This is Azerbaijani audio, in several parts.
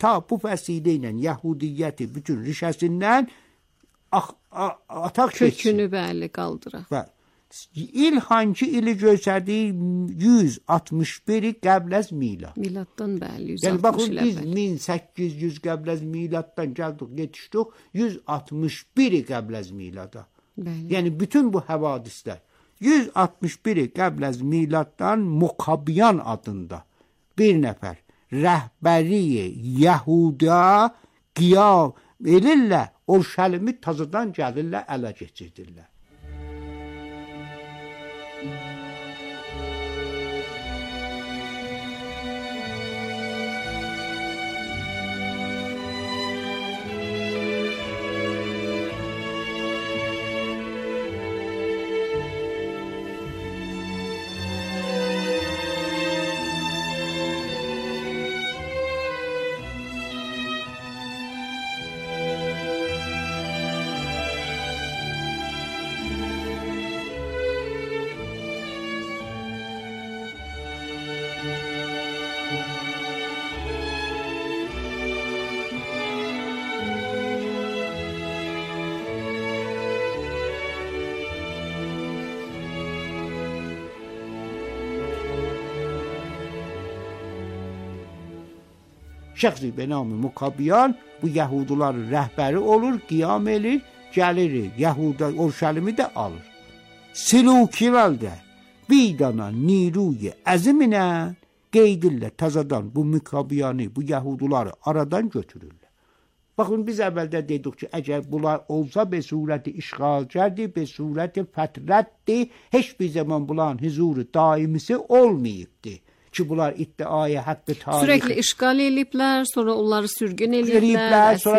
ta bu vəsilə ilə Yahudiyyəti bütün rişəsindən ataq kökünü bəli qaldıraq. Və il hangi ili göstərdiyi 161 qəbl əz milad. Miladdan bəli 160 yəni baxın biz əvvəl. 1800 qəbl əz miladdan gəldik, yetişdik 161 qəbl əz milada. Bəli. Yəni bütün bu həvadislər 161 qəbl əz miladdan Mukabiyan adında bir nəfər rəhbəri Yahuda qiyam edirlər, Urşəlimi tazadan gəlirlər, ələ keçirdirlər. Şəxsi be namı Mukabiyan bu Yahudilərin rəhbəri olur, qiyam edir, gəlir Yahuda Urşəlimi də alır. Silukilər də bir dana niruy əziminə qeydirlər təzadan bu Mukabiyanı, bu Yahudiləri aradan götürürlər. Baxın biz əvvəldə dedik ki, əgər bunlar olsa be surəti işğalgərdir, be surəti fətrətdir, heç bir zaman bunların huzuru daimisi olmayıbdır. Ki bunlar iddiaya hətta tarix sürekli işgal ediblər, sonra onları sürgün ediblər, sonra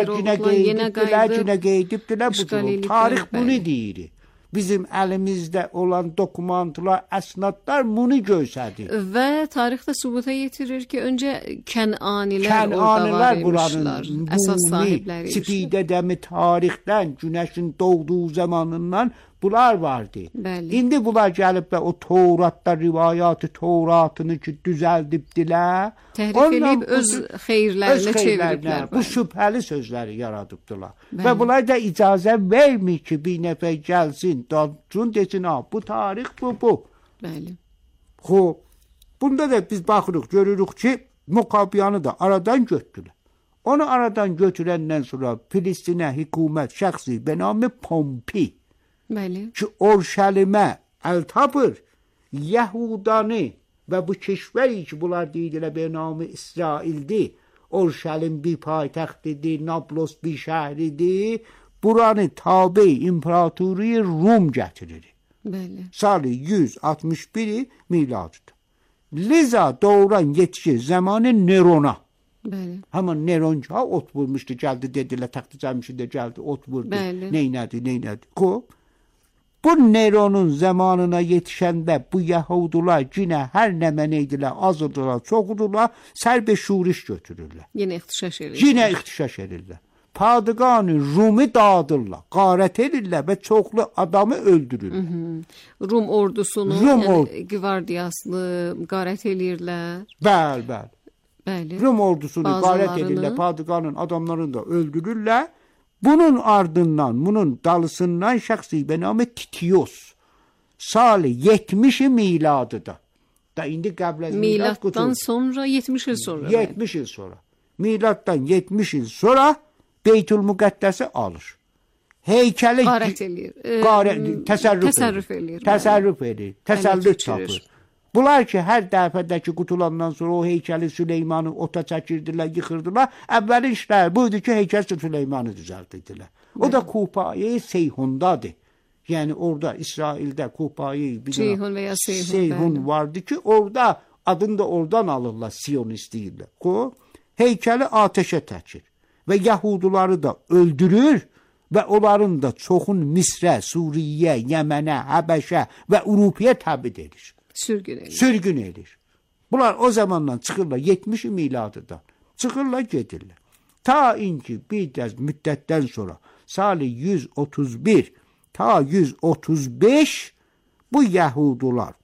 yenə qeydibdilər. Tarix bunu deyir. Bizim əlimizdə olan dokumentlar, əsnadlar bunu göstərir. Və tarixdə sübuta yetirir ki, öncə Kənanilər orada var imişlər, əsas sahibləri imişlər. Spidə dəmi tarixdən, günəşin doğduğu zamanından bunlar vardı. Bəli. İndi bunlar gəlib də o Tevratda rivayatı Tevratını ki düzəldibdilər. Təhrif edib öz xeyirlərinə çeviriblər. Bu şübhəli sözləri yaradıbdılar. Bəli. Və bunlar da icazə vermir ki bir nəfər gəlsin, danışsın, desin, bu tarix bu. Bəli. Xoş, bunda da biz baxırıq, görürük ki Mukabiyanı da aradan götürdülər. Onu aradan götürəndən sonra Filistinə hökumət şəxsi be namı Pompi Bəli. ki Urşəlimə əl tapır, Yahudanı və bu keşvəri ki bunlar deyirlər be namı İsraildir, Urşəlim bir paytaxtıdır, Nablus bir şəhridir, buranı tabe İmparatoriya Rum gətirir. Bəli. Salı 161 miladdır. Liza doğuran yetişir zamanı Nerona. Bəli. Hemen Neronca ot vurmuşdu, geldi dediler, taxtı cəmişində geldi, ot vurdu. Bəli. Neynədi. Bu Neronun zamanına yetişəndə bu Yahudiler yine her nəmə neydilər, azırdılar, çoxudular, sərbe şuriş götürürlər. Yine ixtişaş edirlər. Padığanı Rum'u dağıdırlar, qarət edirlər və çoxlu adamı öldürürlər. Rum ordusunu, yəni gvardiyasını qarət edirlər. Bəli. Rum ordusunu qarət edirlər, padığanın adamlarını da öldürürlər. Bunun ardından, bunun dalısından şəxsi be namı Titios. Salı 70 miladıda. Da indi qəbl əz miladdan sonra 70 il sonra. 70 il sonra. Miladdan 70 il sonra Beytülmüqəddəsi alır. Heykəli qarət edir. Təsərrüf edir. Təsəllüt tapır. Bunlar ki hər dəfədəki qutulandan sonra o heykəli Süleymanı ota çəkirdilər, yıxırdılar. Əvvəli işlər buydu ki, heykəl Süleymanı düzəltdilər. O da Kupayi Seyhundadır. Yəni orada İsraildə Kupayi Ceyhun veya Seyhun vardı ki, orada adını da oradan alırlar, Siyonist deyirlər. Heykəli ateşə təkir və Yahudiləri da öldürür və onların da çoxun Misrə, Suriyə, Yəmənə, Həbəşə və Avropaya təbid edir. Sürgün edir. Bunlar o zamandan çıxırlar 70 miladıdan. Çıxırlar gedirlər. Ta inki bir dəz müddətdən sonra salı 131 ta 135 bu Yahudiler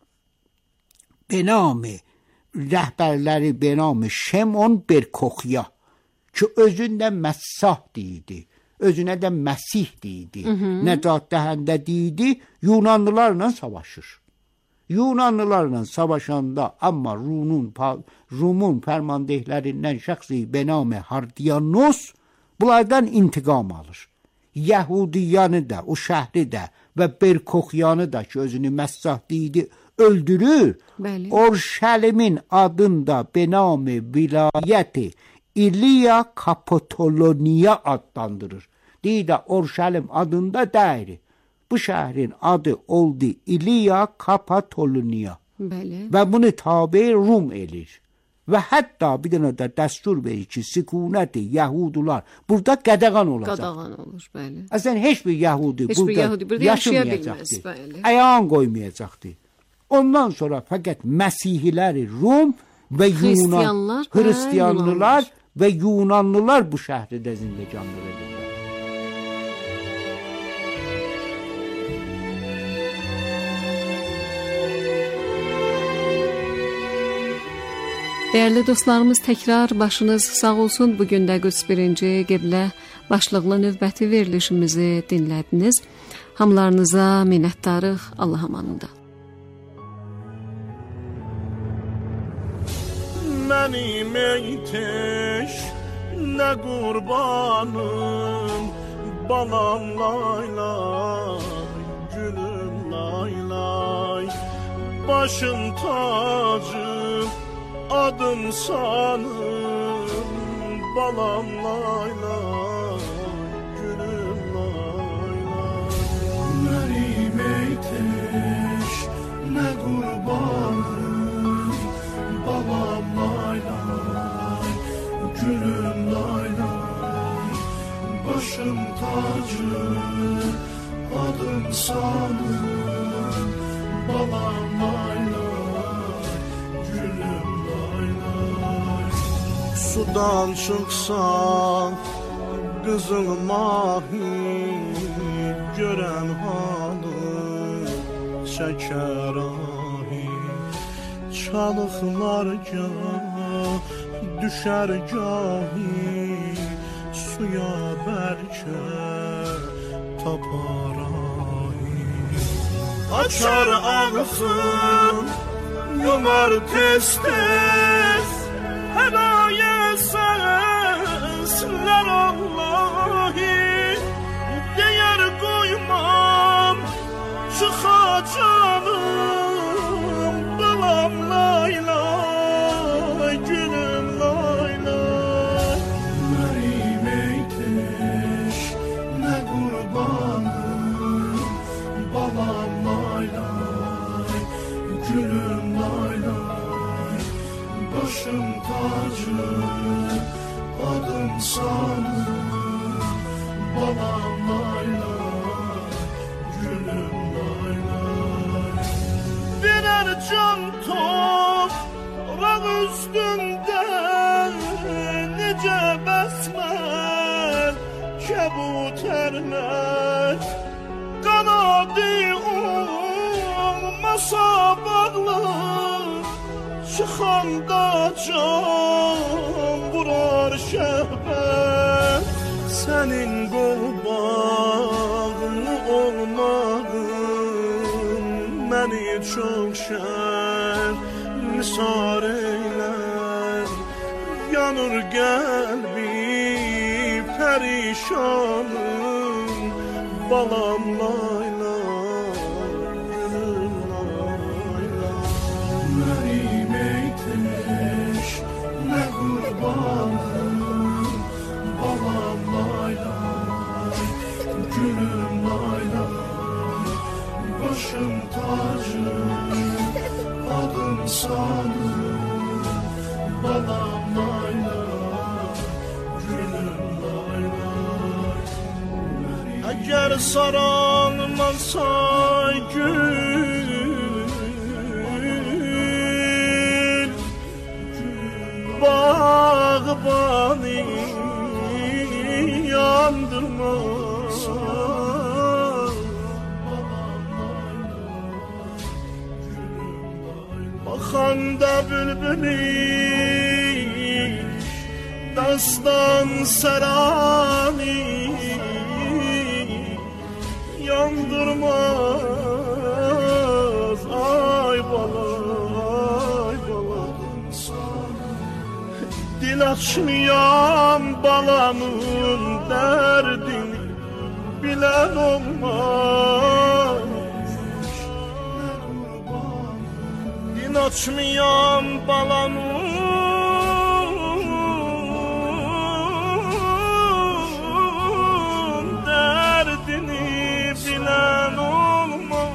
benamı rəhbərləri benamı Şemon Ber Koxya ki özündə Məssah deyildi. Özünə də Məsih deyildi. Nəcat dəhəndə deyildi. Yunanlılarla savaşır. Yunanlılarla savaşanda amma Rumun fərmandehlərindən şəxsi benamə Hardiyanos bunlardan intiqam alır. Yahudiyanı da, o şəhri də və Berkoxyanı da ki özünü Məssah deyildi öldürür. Orşəlimin adında benamə vilayəti İliya Kapitoloniya adlandırır. Deyir Orşəlim adında deyir. Bu şəhrin adı oldu İliya Kapitoloniya. Və bunu tabi Rum elir. Və hətta bir dənə də dəstur verir ki, sükunəti Yahudular burada qədəğan olacaq. Qadağan olur, bəli. Əslən heç bir Yahudi burada yaşamayacaqdı. Ayağın qoymayacaqdı. Ondan sonra fəqət Məsihilər Rum və Hristiyanlılar və Yunanlılar bu şəhərdə zindəcanlıq edirlər. Değerli dostlarımız, təkrar başınız sağ olsun. Bugün də Qüds 1-ci Qiblə başlıqlı növbəti verilişimizi dinlədiniz. Hamılarınıza minnətdarıq. Allah amanında. Mənim eytiş nə qurbanım, balam laylay, gülüm laylay, başın tacı, adım sanım, balam laylay, gülüm laylay. Mənim eytiş nə qurbanım, balam laylay, gülüm laylay, başım tacı, adım sanım, balam laylay, gülüm laylay. Sudan çıksan kızıl mahi, gören halı çeker ahi. Çalıqlarca düşər gahi, suya bəlkə tapar ahi. Açar ağzın, yumar tez-tez, hədayə səslər Allahi. Deyər qoymam, çıxacağım, balam laylay, gülüm laylay. Mənim eytiş nə qurbanım, balam laylay, gülüm laylay, başım tacı, adım sanım, balam laylay, gülüm laylay. Birer can topraq üstündən necə bəsmər kəbutərlər, qanadı olmasa bağlı, çıxanda can vurar şəhbət. Sənin qolbağını olmağın məni çox şər nisar eylər. Yanır qəlbim pərişanım, balam laylay, gülüm laylay. Mənim eytiş nə qurbanım, balam laylay, gülüm laylay, başım tacı, adım sanım, balam laylay, gülüm laylay. Əgər sarılmasa gül, bağbanı yandırmaz. Baxanda bülbülük, da Gülistan serani yandırmaz. Ay bala, ay bala, dil açmayan balamın derdini bilen olmaz. Dil açmayan balamın derdini bilen olmaz.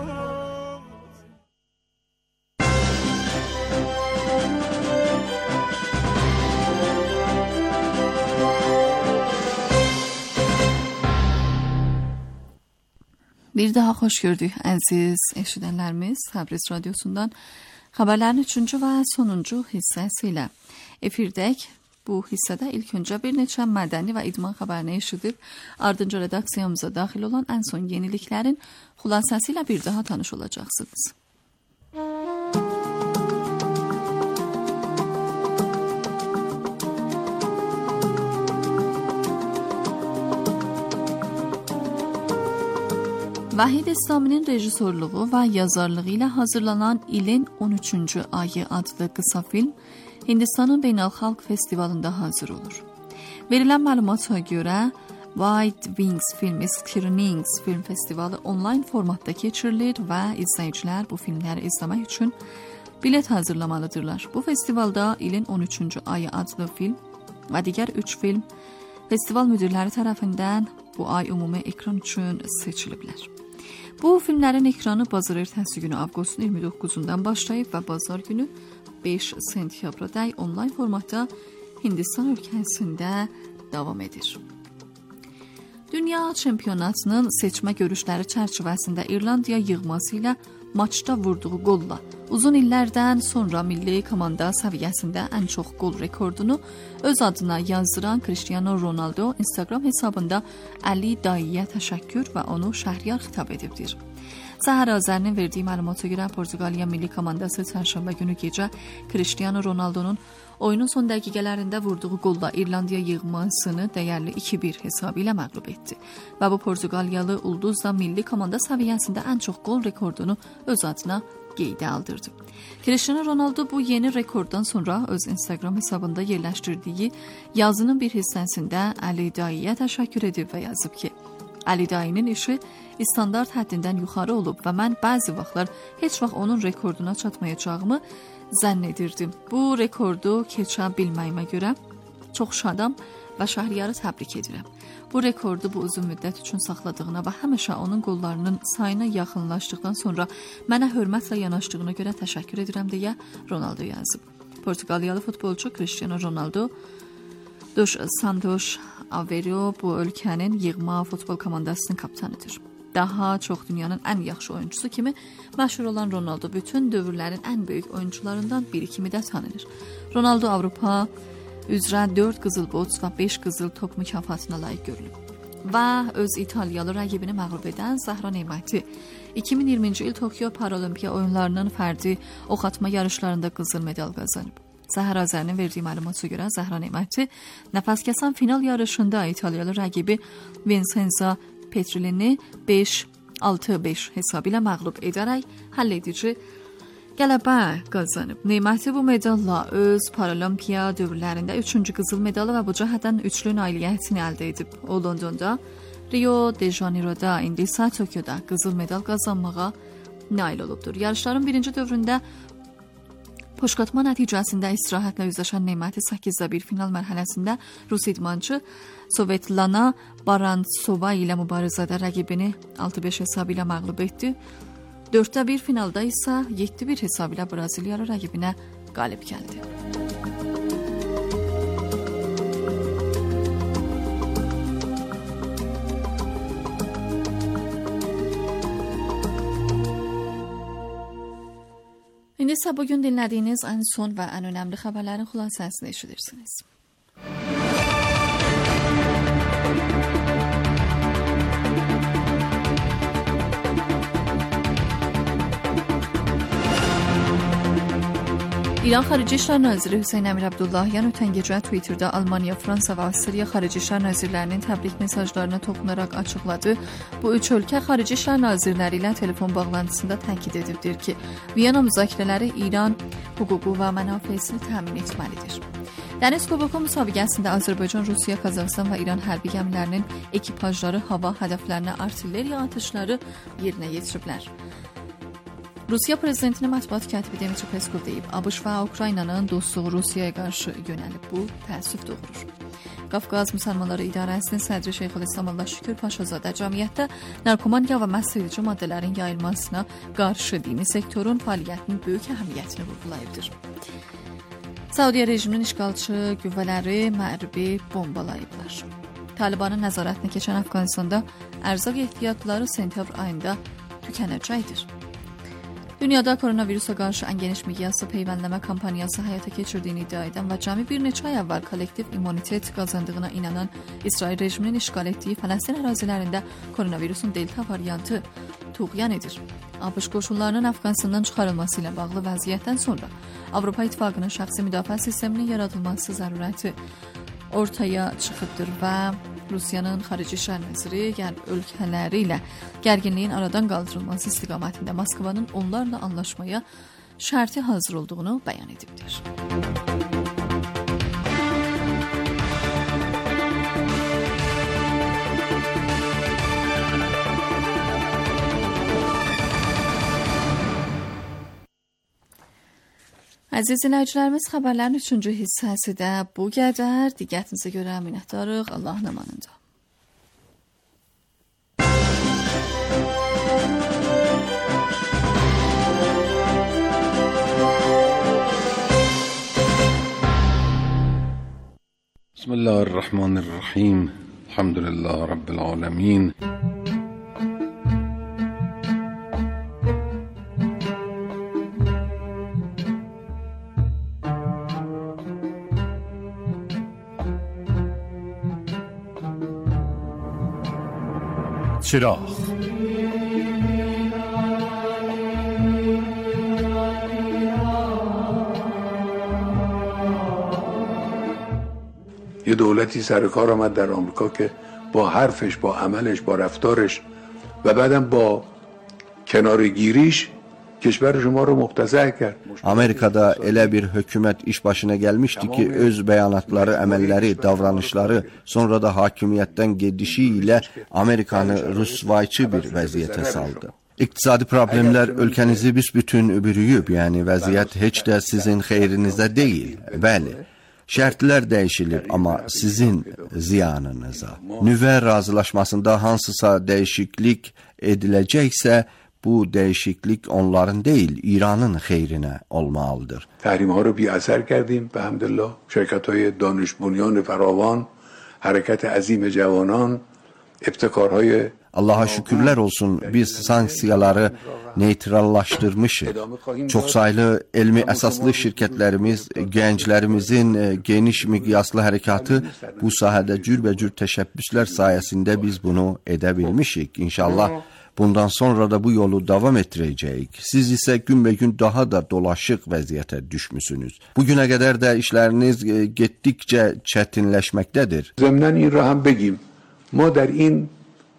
Bir daha hoş gördük əziz eşidənlərimiz. Təbriz Radyosu'ndan xəbərlərin 3-cü və sonuncu hissəsi ilə efirdəyik. Bu hissədə ilk öncə bir neçə mədəni və idman xəbərini eşidib, ardınca redaksiyamıza daxil olan ən son yeniliklərin xülasəsi ilə bir daha tanış olacaqsınız. Vahid İslami'nin rejissorluğu və yazarlığı ilə hazırlanan ilin 13-cü ayı adlı qısa film Hindistanın Beynəlxalq Festivalında hazır olur. Verilən məlumata görə White Wings Film Screenings film festivalı onlayn formatda keçirilir və izləyicilər bu filmləri izləmək üçün bilet hazırlamalıdırlar. Bu festivalda ilin 13-cü ayı adlı film və digər 3 film festival müdirləri tərəfindən bu ay ümumi ekran üçün seçiliblər. Bu filmlərin ekranı bazar ertəsi günü avqustun 29-undan başlayıb və bazar günü 5 sentyabradək onlayn formatda Hindistan ölkəsində davam edir. Dünya çempionatının seçmə görüşləri çərçivəsində İrlandiya yığması ilə maçda vurduğu qolla uzun illərdən sonra milli komanda səviyyəsində ən çox qol rekordunu öz adına yazdıran Cristiano Ronaldo Instagram hesabında Əli dayıya təşəkkür və onu şəhriyar xitab edibdir. Səhər Azərinin verdiyi məlumata görə Portuqaliya milli komandası çərşənbə günü gecə Cristiano Ronaldo'nun oyunun son dəqiqələrində vurduğu qolla İrlandiya yığmasını dəyərli 2-1 hesabı ilə məğlub etdi və bu Portuqaliyalı ulduz da milli komanda səviyyəsində ən çox qol rekordunu öz adına qeydə aldırdı. Cristiano Ronaldo bu yeni rekorddan sonra öz Instagram hesabında yerləşdirdiyi yazının bir hissəsində Əli dayıya təşəkkür edib və yazıb ki, Əli dayının işi standart həddindən yuxarı olub və mən bəzi vaxtlar heç vaxt onun rekorduna çatmayacağımı zənn edirdim. Bu rekordu keçə bilməyimə görə çox şadam və Şəhriyarı təbrik edirəm. Bu rekordu bu uzun müddət üçün saxladığına və həmişə onun qollarının sayına yaxınlaşdıqdan sonra mənə hörmətlə yanaşdığına görə təşəkkür edirəm deyə Ronaldo yazıb. Portuqaliyalı futbolçu Cristiano Ronaldo dos Santos Aveiro bu ölkənin yığma futbol komandasının kapitanıdır. Daha çox dünyanın ən yaxşı oyuncusu kimi məşhur olan Ronaldo bütün dövrlərin ən böyük oyuncularından biri kimi də tanınır. Ronaldo Avropa üzrə 4 qızıl bot və 5 qızıl top mükafatına layiq görülüb və öz İtaliyalı rəqibini məğlub edən Zəhra Neməti 2020-ci il Tokyo Paralimpiya oyunlarının fərdi ox atma yarışlarında qızıl medal qazanıb. Səhər Azərinin verdiyi məlumata görə Zəhra Neməti nəfəskəsən final yarışında İtaliyalı rəqibi Vincenzo Petrilini 5-6-5 hesabı ilə məğlub edərək həlledici qələbə qazanıb. Neməti bu medalla öz paralimpiya dövrlərində 3-cü qızıl medalı və bu cəhətdən üçlü nailiyyətini əldə edib. O Londonda, Rio de Janeiro'da, indi isə Tokyoda qızıl medal qazanmağa nail olubdur. Yarışların birinci dövründə poşqatma nəticəsində istirahətlə üzləşən Neməti 8-1 final mərhələsində Rus idmançı Svetlana Barantsova ilə mübarizədə rəqibini 6-5 hesabı ilə məğlub etdi. 4-1 finalda isə 7-1 hesabı ilə Braziliyalı rəqibinə qalib gəldi. İndi isə bugün dinlədiyiniz ən son və ən önəmli xəbərlərin xülasəsini eşidirsiniz. İran Xarici İşlər Naziri Hüseyn Əmir Abdullahyan ötən gecə Twitterdə Almaniya, Fransa və Avstriya Xarici İşlər Nazirlərinin təbrik mesajlarına toxunaraq açıqladı. Bu üç ölkə Xarici İşlər Nazirləri ilə telefon bağlantısında təkid edibdir ki, Viyana müzakirələri İran hüququ və mənafeyini təmin etməlidir. Dəniz Kuboku müsabiqəsində Azərbaycan, Rusiya, Qazaxıstan və İran hərbi gəmilərinin ekipajları hava hədəflərinə artilleriya atışları yerinə yetiriblər. Rusiya prezidentinin mətbuat katibi Dmitri Peskov deyib, ABŞ və Ukraynanın dostluğu Rusiyaya qarşı yönəlib. Bu təəssüf doğurur. Qafqaz Müsəlmanları İdarəsinin sədri Şeyxülislam Allah Şükür Paşazadə cəmiyyətdə narkomaniya və məhz edici maddələrin yayılmasına qarşı dini sektorun fəaliyyətinin böyük əhəmiyyətini vurğulayıbdır. Saudiya rejiminin işğalçı qüvvələri mərbi bombalayıblar. Talibanın nəzarətinə keçən Əfqanistanda ərzaq ehtiyatları sentyabr ayında tükənəcəkdir. Dünyada koronavirusa qarşı ən geniş miqyaslı peyvəndləmə kampaniyası həyata keçirdiyini iddia edən və cəmi bir neçə ay əvvəl kollektiv immunitet qazandığına inanan İsrail rejiminin işğal etdiyi Fələstin ərazilərində koronavirusun delta variantı tuğyan edir. ABŞ qoşunlarının Əfqanistandan çıxarılması ilə bağlı vəziyyətdən sonra Avropa İttifaqının şəxsi müdafiə sisteminin yaradılması zərurəti ortaya çıxıbdır və Rusiyanın Xarici İşlər Naziri qərb ölkələri ilə gərginliyin aradan qaldırılması istiqamətində Moskvanın onlarla anlaşmaya şərti hazır olduğunu bəyan edibdir. Əziz dinləyicilərimiz, xəbərlərin 3-cü hissəsi də bu qədər. Diqqətinizə görə minnətdarıq. Allahın amanında. Bismillahirrahmanirrahim. Elhamdülillahi Rabbil alemin. چراغ یه دولتی سر کار آمد در آمریکا که با حرفش، با عملش، با رفتارش و بعدم با کنارگیریش کشور شما رو مبتزع کرد. Amerikada elə bir hökumət iş başına gəlmişdi ki, öz bəyanatları, əməlləri, davranışları, sonra da hakimiyyətdən gedişi ilə Amerikanı rüsvayçı bir vəziyyətə saldı. İqtisadi problemlər ölkənizi büsbütün bürüyüb, yəni vəziyyət heç də sizin xeyrinizdə deyil. Bəli, şərtlər dəyişilib, amma sizin ziyanınıza. Nüvə razılaşmasında hansısa dəyişiklik ediləcəksə, bu dəyişiklik onların değil, İranın xeyrinə olmalıdır. تحریم‌ها رو بی‌اثر کردیم به حمدالله. شرکت‌های دانش بنیان فراوان، حرکت عظیم جوانان، ابتکارهای Allaha şükürlər olsun, biz sanksiyaları neytrallaşdırmışıq. Çoxsaylı elmi əsaslı şirkətlərimiz, gənclərimizin geniş miqyaslı hərəkatı bu sahədə cürbəcür təşəbbüslər sayəsində biz bunu edə bilmişik. İnşallah bundan sonra da bu yolu davam etdirəcəyik. Siz isə günbəgün daha da dolaşıq vəziyyətə düşmüsünüz. Bugünə qədər də işləriniz getdikcə çətinləşməkdədir. ضمناً این را هم بگیم ما در این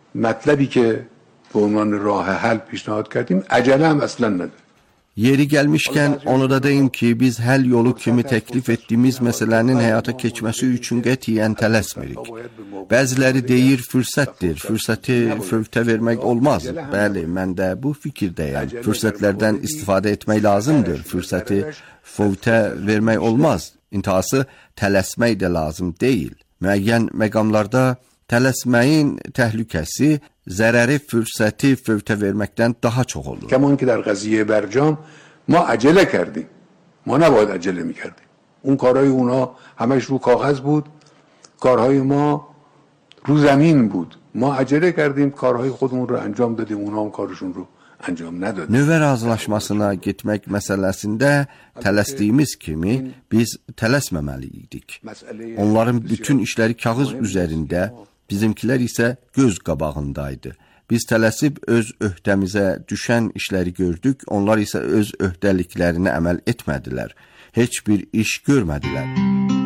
مطلبی که به عنوان راه حل پیشنهاد کردیم عجله هم اصلا نداریم. Yeri gəlmişkən onu da deyim ki, biz həll yolu kimi təklif etdiyimiz məsələnin həyata keçməsi üçün qətiyyən tələsmirik. Bəziləri deyir fürsətdir, fürsəti fövtə vermək olmaz. Bəli, mən də bu fikirdəyəm. Fürsətlərdən istifadə etmək lazımdır, fürsəti fövtə vermək olmaz. İntihası tələsmək də lazım deyil. Müəyyən məqamlarda tələsməyin təhlükəsi zərəri fürsəti fövtə verməkdən daha çox olur. کمان که در قضیه برجام ما عجله کردیم. ما نباید عجله میکردیم. اون کارهای اونا همش رو کاغذ بود. کارهای ما رو زمین بود. ما عجله کردیم کارهای خودمون رو انجام دادیم. اونا هم کارشون رو انجام ندادیم. Nüvə razılaşmasına getmək məsələsində tələsdiyimiz kimi biz tələsməməliydik. Onların bütün işləri kağız üzərində, bizimkilər isə göz qabağındaydı. Biz tələsib öz öhdəmizə düşən işləri gördük, onlar isə öz öhdəliklərinə əməl etmədilər. heç bir iş görmədilər.